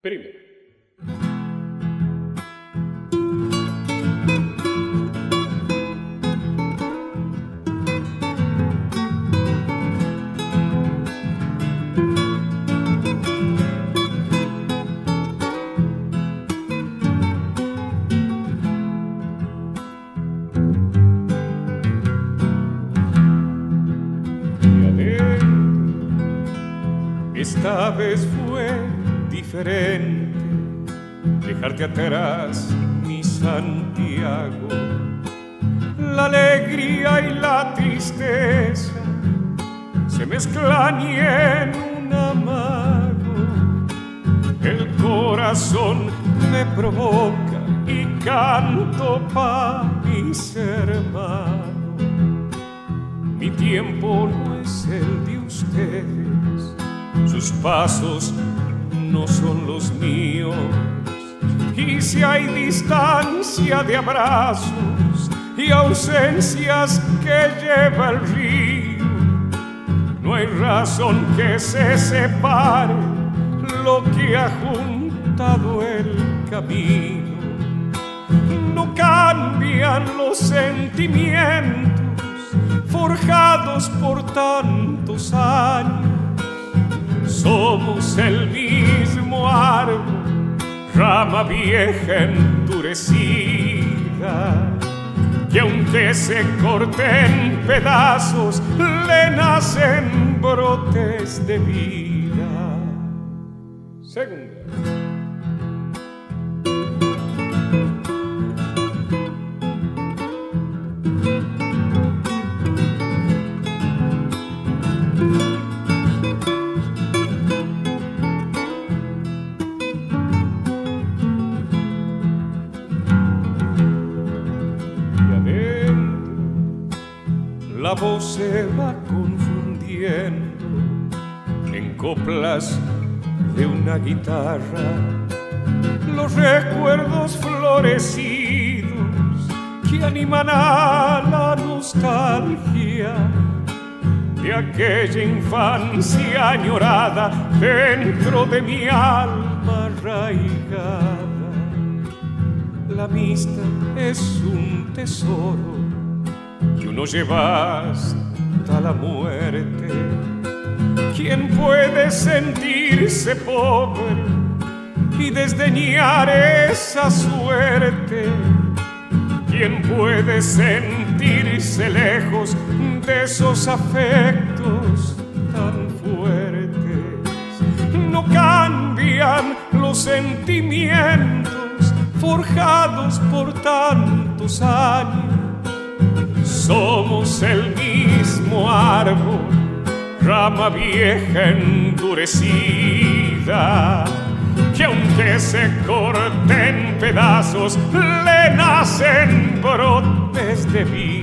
Primero. Esta vez fue diferente, dejarte atrás, mi Santiago. La alegría y la tristeza se mezclan y en un amago. El corazón me provoca y canto pa' mis hermanos. Mi tiempo no es el de ustedes, sus pasos no son los míos, y si hay distancia de abrazos y ausencias que lleva el río, no hay razón que se separe lo que ha juntado el camino. No cambian los sentimientos forjados por tantos años. Somos el mismo árbol, rama vieja endurecida, que aunque se corte en pedazos, le nacen brotes de vida. Segunda. La voz se va confundiendo en coplas de una guitarra, los recuerdos florecidos que animan a la nostalgia de aquella infancia añorada dentro de mi alma arraigada. La amistad es un tesoro que uno lleva hasta la muerte. ¿Quién puede sentirse pobre y desdeñar esa suerte? ¿Quién puede sentirse lejos de esos afectos tan fuertes? No cambian los sentimientos forjados por tantos años. Somos el mismo árbol, rama vieja endurecida, que aunque se corte en pedazos, le nacen brotes de vida.